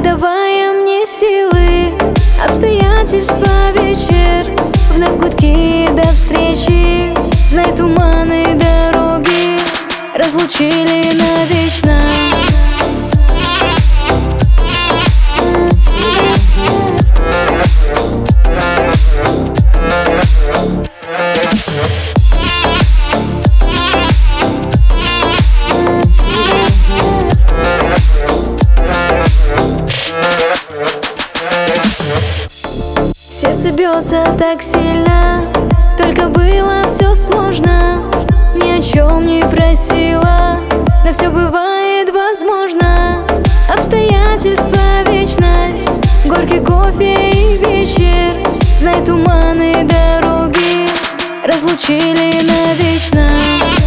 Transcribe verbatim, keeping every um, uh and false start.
придавая мне силы. Обстоятельства, вечер, вновь гудки до встречи. Знай, туманы дороги разлучили навечно. Сердце бьется так сильно, только было все сложно. Ни о чем не просила, но все бывает возможно. Обстоятельства, вечность, горький кофе и вечер. Знай, туманы дороги разлучили навечно.